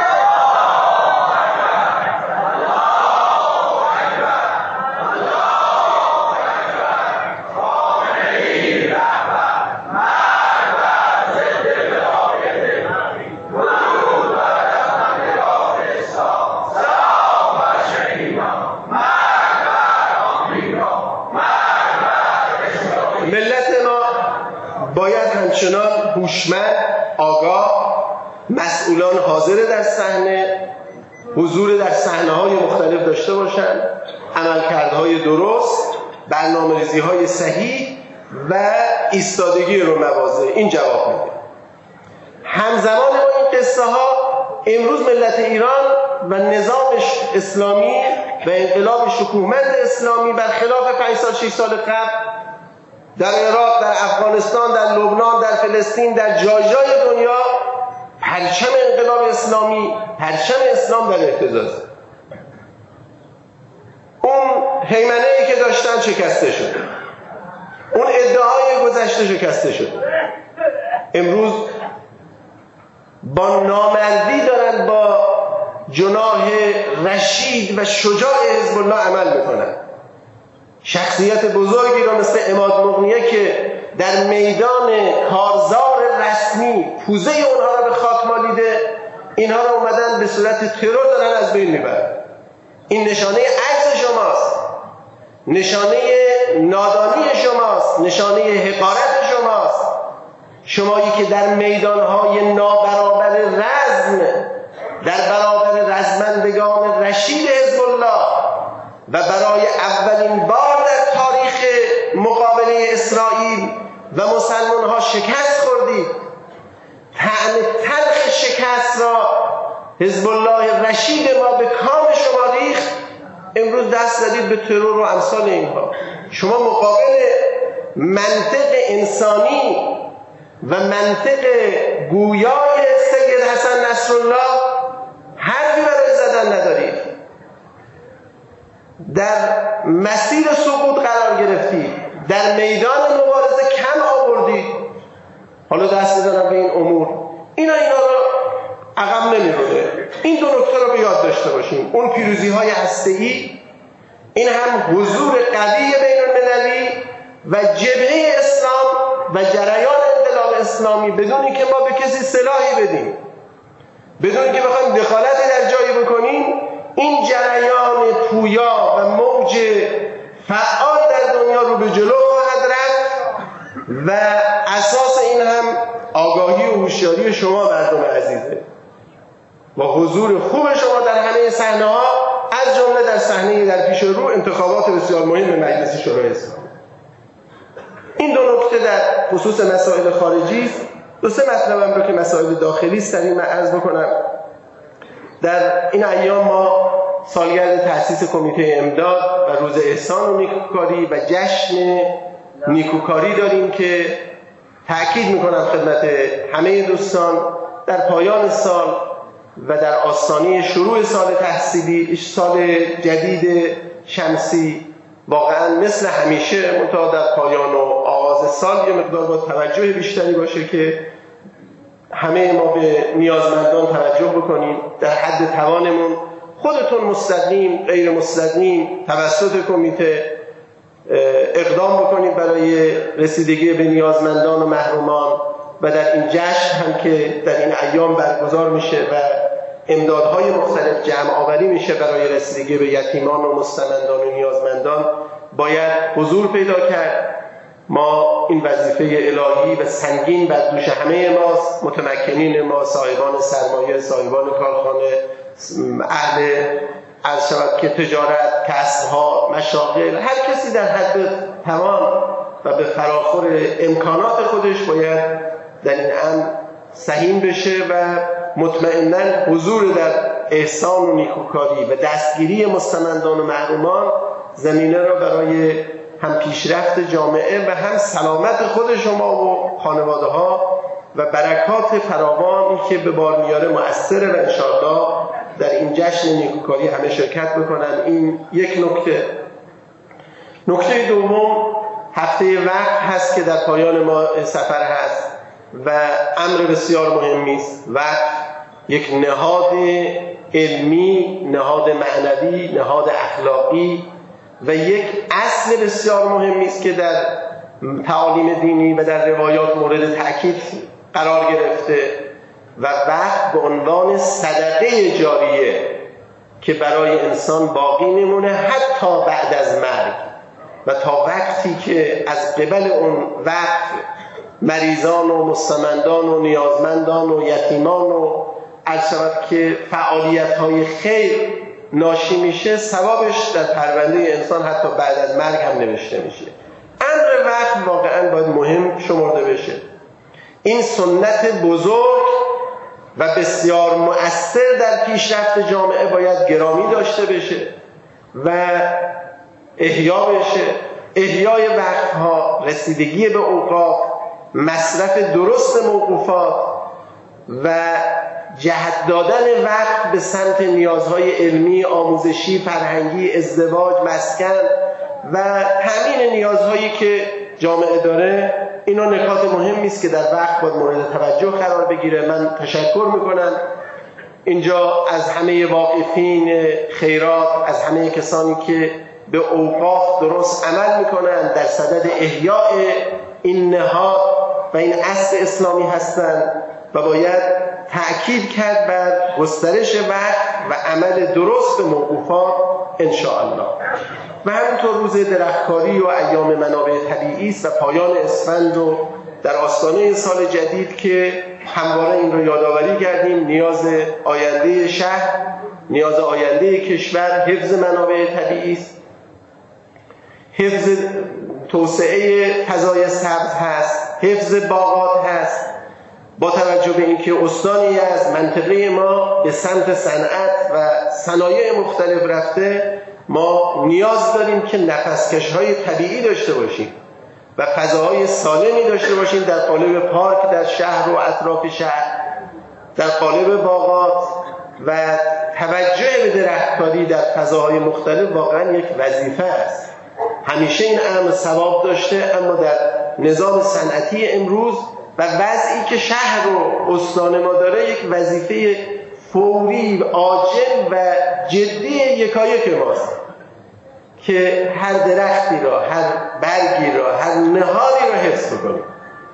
همچنان هوشمند، آگاه، مسئولان حاضر در صحنه، حضور در صحنه‌های مختلف داشته باشند، عملکردهای درست، برنامه‌ریزی‌های صحیح و ایستادگی رو مواضع این جواب میده. همزمان با این قصه ها امروز ملت ایران و نظام اسلامی و انقلاب شکوهمند اسلامی برخلاف 5 سال 6 سال قبل در عراق، در افغانستان، در لبنان، در فلسطین، در جای دنیا پرچم انقلاب اسلامی، پرچم اسلام در اهتزاز. اون هیمنه‌ای که داشتن شکسته شد، اون ادعای گذشته شکسته شد. امروز با نامردی دارن با جناح رشید و شجاع حزب الله عمل میکنن. شخصیت بزرگی رو مثل عماد مغنیه که در میدان کارزار رسمی پوزه اونها رو به خاک مالیده، اینها رو اومدن به صورت ترور دارن از بین میبرن. این نشانه عجز شماست، نشانه نادانی شماست، نشانه حقارت شماست. شمایی که در میدانهای نابرابر رزم، در برابر رزمندگان رشید حزب الله و برای اولین بار در تاریخ مقابله اسرائیل و مسلمان ها شکست خوردید. طعم تلخ شکست را حزب الله رشید ما به کام شما ریخت. امروز دست زدید به ترور و امثال اینها. شما مقابل منطق انسانی و منطق گویای سید حسن نصرالله حرفی برای زدن ندارید. در مسیر سقوط قرار گرفتید، در میدان مبارزه کم آوردید، حالا دست می‌زنن به این امور. اینا رو عقب نمی‌ره. این دو نکته رو به یاد داشته باشیم. اون پیروزی‌های هسته‌ای، این هم حضور قوی بین‌المللی و جبهه اسلام و جریان انقلاب اسلامی بدون اینکه ما به کسی سلاحی بدیم، بدون اینکه بخوایم دخالتی در جایی بکنیم، این جریان پویا و موج فعال در دنیا رو به جلو خواهد رفت و اساس این هم آگاهی و هوشیاری شما مردم عزیزه با حضور خوب شما در همه صحنه‌ها، از جمله در صحنه در پیش رو انتخابات بسیار مهم مجلس شورای اسلامی. این دو نکته در خصوص مسائل خارجی است. دو سه مطلبم رو که مسائل داخلی است در این عرض بکنم. در این ایام ما سالگرد تأسیس کمیته امداد و روز احسان و نیکوکاری و جشن نیکوکاری داریم که تأکید میکنم خدمت همه دوستان در پایان سال و در آستانه شروع سال تحصیلی، سال جدید شمسی، واقعا مثل همیشه منتها در پایان و آغاز سال یه مقدار با توجه بیشتری باشه که همه ما به نیازمندان توجه بکنیم، در حد توانمون خودتون مستقیم غیر مستقیم توسط کمیته اقدام بکنید برای رسیدگی به نیازمندان و محرومان و در این جشن هم که در این ایام برگزار میشه و امدادهای مختلف جمع آوری میشه برای رسیدگی به یتیمان و مستمندان و نیازمندان باید حضور پیدا کرد. ما این وظیفه الهی و سنگین بر دوش همه ماست، متمکنین ما، صاحبان سرمایه، صاحبان کارخانه، اهل عرض شود که تجارت، کسب‌ها، مشاغل، هر کسی در حد توان و به فراخور امکانات خودش باید در این امر سهیم بشه و مطمئناً حضور در احسان و نیکوکاری و دستگیری مستمندان و محرومان زمینه را برای هم پیشرفت جامعه و هم سلامت خود شما و خانواده ها و برکات فراوانی که به بار میاره مؤثره و انشاءالله در این جشن نیکوکاری همه شرکت بکنن. این یک نکته. نکته دوم هفته وقت هست که در پایان ما سفر هست و امر بسیار مهمی است. وقت یک نهاد علمی، نهاد معنوی، نهاد اخلاقی و یک اصل بسیار مهمی است که در تعالیم دینی و در روایات مورد تأکید قرار گرفته و وقت به عنوان صدقه جاریه که برای انسان باقی میمونه حتی بعد از مرگ و تا وقتی که از قبل اون وقت مریضان و مستمندان و نیازمندان و یتیمان و عرض شود که فعالیت‌های خیر ناشی میشه، ثوابش در پرونده انسان حتی بعد از مرگ هم نوشته میشه. امر وقت واقعا باید مهم شمرده بشه. این سنت بزرگ و بسیار مؤثر در پیشرفت جامعه باید گرامی داشته بشه و احیا بشه. احیای وقتها، رسیدگی به اوقات، مصرف درست موقوفات و جهت دادن وقت به سمت نیازهای علمی، آموزشی، فرهنگی، ازدواج، مسکن و تامین نیازهایی که جامعه داره، اینا نکات مهمی است که در وقت باید مورد توجه قرار بگیره. من تشکر میکنم اینجا از همه واقفین خیرات، از همه کسانی که به اوقاف درست عمل میکنن، در صدد احیاء این نهاد و این اصل اسلامی هستند و باید تأکید کرد بر گسترش وقت و عمل درست به موقوفات انشاءالله. و همینطور روز درختکاری و ایام منابع طبیعی است و پایان اسفند و در آستانه سال جدید که همواره این رو یادآوری کردیم. نیاز آینده شهر، نیاز آینده کشور حفظ منابع طبیعی است، حفظ توسعه فضای سبز هست، حفظ باغات هست. با توجه به اینکه استانی از منطقه ما به سمت صنعت و صنایع مختلف رفته، ما نیاز داریم که نفسکش‌های طبیعی داشته باشیم و فضاهای سالمی داشته باشیم در قالب پارک در شهر و اطراف شهر، در قالب باغات و توجه به درختکاری در فضاهای مختلف واقعا یک وظیفه است. همیشه این امر ثواب داشته، اما در نظام صنعتی امروز و وضعی که شهر و استان ما داره یک وظیفه فوری، عاجل و جدی یکایک ماست که هر درختی را، هر برگی را، هر نهادی را حفظ بکنیم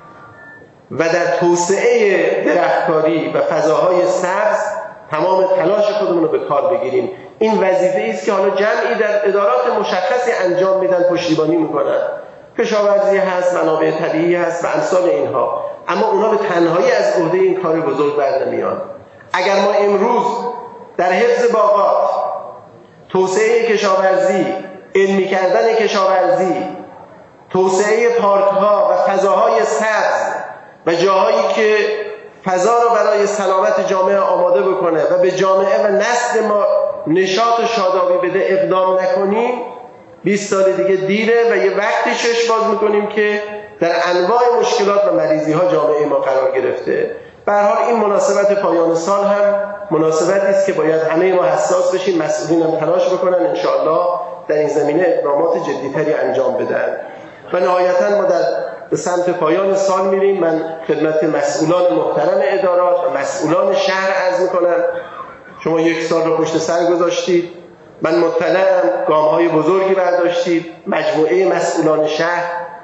و در توسعه درختکاری و فضاهای سبز تمام تلاش خودمون رو به کار بگیریم. این وظیفه است که حالا جمعی در ادارات مشخصی انجام میدن، پشتیبانی میکنن. کشاورزی هست، منابع طبیعی هست و امثال اینها، اما اونا به تنهایی از عهده این کار بزرگ بر نمیان. اگر ما امروز در حفظ باغات، توسعه کشاورزی، علمی کردن کشاورزی، توسعه پارک‌ها و فضاهای سبز و جاهایی که فضا رو برای سلامت جامعه آماده بکنه و به جامعه و نسل ما نشاط و شادابی بده اقدام نکنیم، 20 سال دیگه دیره و یه وقتی چشم باز میکنیم که در انواع مشکلات و مریضی‌ها جامعه ما قرار گرفته. به هر حال این مناسبت پایان سال هم مناسبتی است که باید همه ما حساس بشیم، مسئولین هم تلاش بکنن انشاءالله در این زمینه اقدامات جدی‌تری انجام بدن. و نهایتاً ما به سمت پایان سال میریم. من خدمت مسئولان محترم ادارات و مسئولان شهر عرض میکنم شما 1 سال رو پشت سر گذاشتید، من مطلعم، گام‌های بزرگی برداشتید، مجموعه مسئولان شهر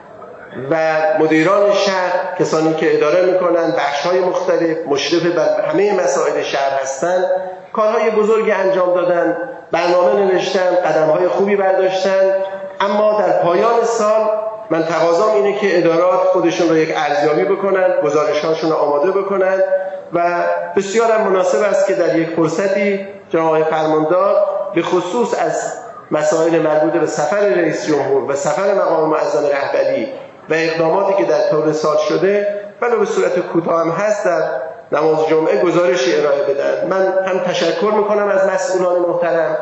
و مدیران شهر، کسانی که اداره میکنن بخش‌های مختلف، مشرف بر همه مسائل شهر هستند، کارهای بزرگی انجام دادن، برنامه نوشتن، قدم‌های خوبی برداشتن. اما در پایان سال من تقاضام اینه که ادارات خودشون رو یک ارزیابی بکنن، گزارش‌هاشون رو آماده بکنن و بسیار هم مناسب است که در یک فرصتی جناب آقای فرماندار به خصوص از مسائل مربوط به سفر رئیس جمهور و سفر مقام معظم رهبری و اقداماتی که در طول سال شده ولو به صورت کوتاه هم هست در نماز جمعه گزارشی ارائه بدن. من هم تشکر میکنم از مسئولان محترم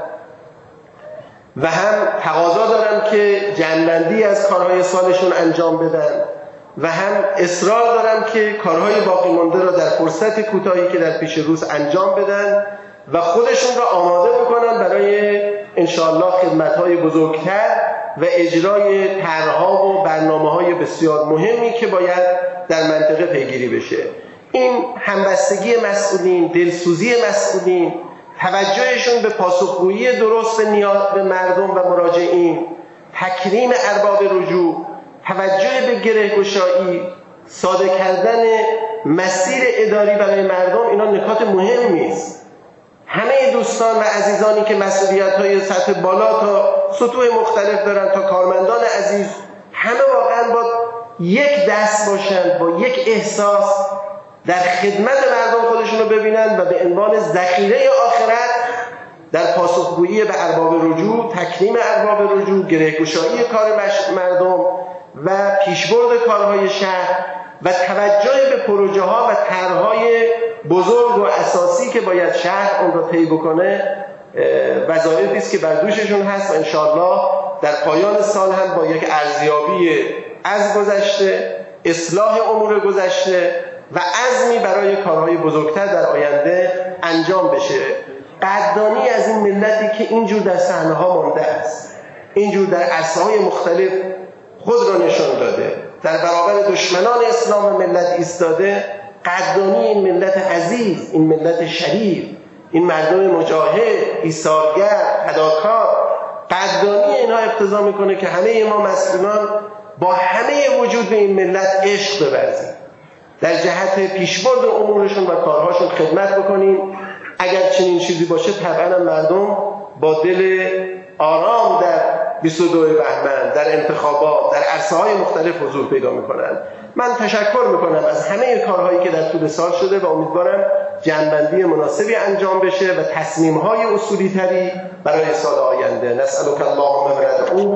و هم تقاضا دارم که جمع‌بندی از کارهای سالشون انجام بدن و هم اصرار دارم که کارهای باقی مانده را در فرصت کوتاهی که در پیش روز انجام بدن و خودشون را آماده بکنن برای انشاءالله خدمت‌های بزرگتر و اجرای طرح‌ها و برنامه‌های بسیار مهمی که باید در منطقه پیگیری بشه. این همبستگی مسئولین، دلسوزی مسئولین، توجهشون به پاسخگویی درست به مردم و مراجعین، تکریم ارباب رجوع، توجه به گره‌گشایی، ساده کردن مسیر اداری برای مردم، اینا نکات مهمی است. همه دوستان و عزیزانی که مسئولیت‌های سطح بالا تا سطوح مختلف دارن تا کارمندان عزیز، همه واقعا با یک دست باشند، با یک احساس در خدمت مردم خودشون رو ببینن و به عنوان ذخیره آخرت در پاسخگویی به ارباب رجوع، تکریم ارباب رجوع، گره‌گشایی کار مردم و پیشبرد کارهای شهر و توجه به پروژه ها و طرح‌های بزرگ و اساسی که باید شهر اون رو طی بکنه وظایفی است که بر دوششون هست و انشاءالله در پایان سال هم با یک ارزیابی از گذشته، اصلاح امور گذشته و عزمی برای کارهای بزرگتر در آینده انجام بشه. قدردانی از این ملتی که اینجور در صحنه‌ها مانده است، اینجور در عرصه‌های مختلف خود را نشان داده، در برابر دشمنان اسلام و ملت ایستاده. قدردانی این ملت عزیز، این ملت شریف، این مردم مجاهد، ایثارگر، فداکار، قدردانی اینها اقتضا میکنه که همه ما مسئولان با همه وجود به این ملت عشق بورزیم، در جهت پیشبرد امورشون و کارهاشون خدمت بکنیم. اگر چنین چیزی باشه طبعا مردم با دل آرام در 22 بهمن در انتخابات در عرصه‌های مختلف حضور پیدا میکنن. من تشکر میکنم از همه کارهایی که در طول سال شده و امیدوارم جمع‌بندی مناسبی انجام بشه و تصمیم‌های اصولی تری برای سال آینده. نسألك اللهم و ندعوک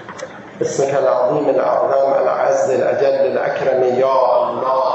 اسمك العظیم الاعظم العز الاجل الاکرم یا الله.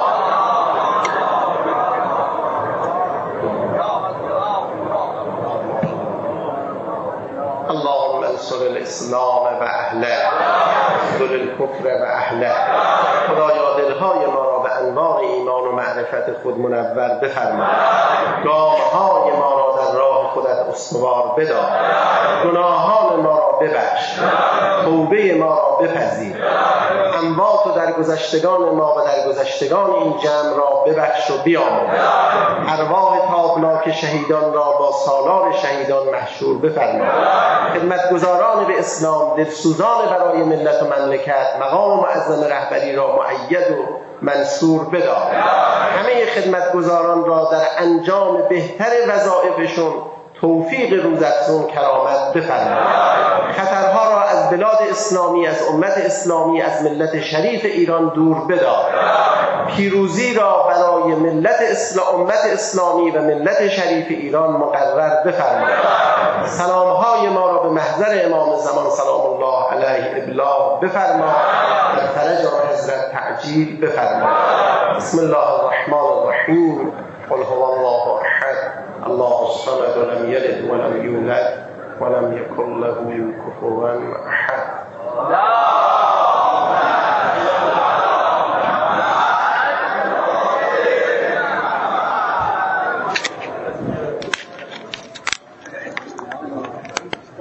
اللهم انصر الاسلام و اهله، اخذل الکفر و اهله. خدایا دلهای ما را به انوار ایمان و معرفت خود منور بفرما، گامهای ما را در راه خودت استوار بدار، گناهان ما را ببخش، توبه ما را بپذیر، اموات و درگذشتگان ما و درگذشتگان این جمع را ببخش و بیامرز، ارواح تابناک شهیدان را با سالار شهیدان محشور بفرما، خدمتگزاران به اسلام، دلسوزان برای ملت و مملکت، مقام معظم رهبری را مؤید و منصور بدار، همه خدمتگزاران را در انجام بهتر وظایفشون توفیق روزافزون کرامت بفرما، خطرها را از بلاد اسلامی، از امت اسلامی، از ملت شریف ایران دور بدار، پیروزی را برای امت اسلامی و ملت شریف ایران مقرر بفرما، سلامهای ما را به محضر امام زمان سلام الله علیه ابلاغ بفرما، در فرج آن حضرت تعجیل بفرما. بسم الله الرحمن الرحیم. قل هو الله احد الله الصمد لم یلد ولم یولد ولم یکن له کفوا احد.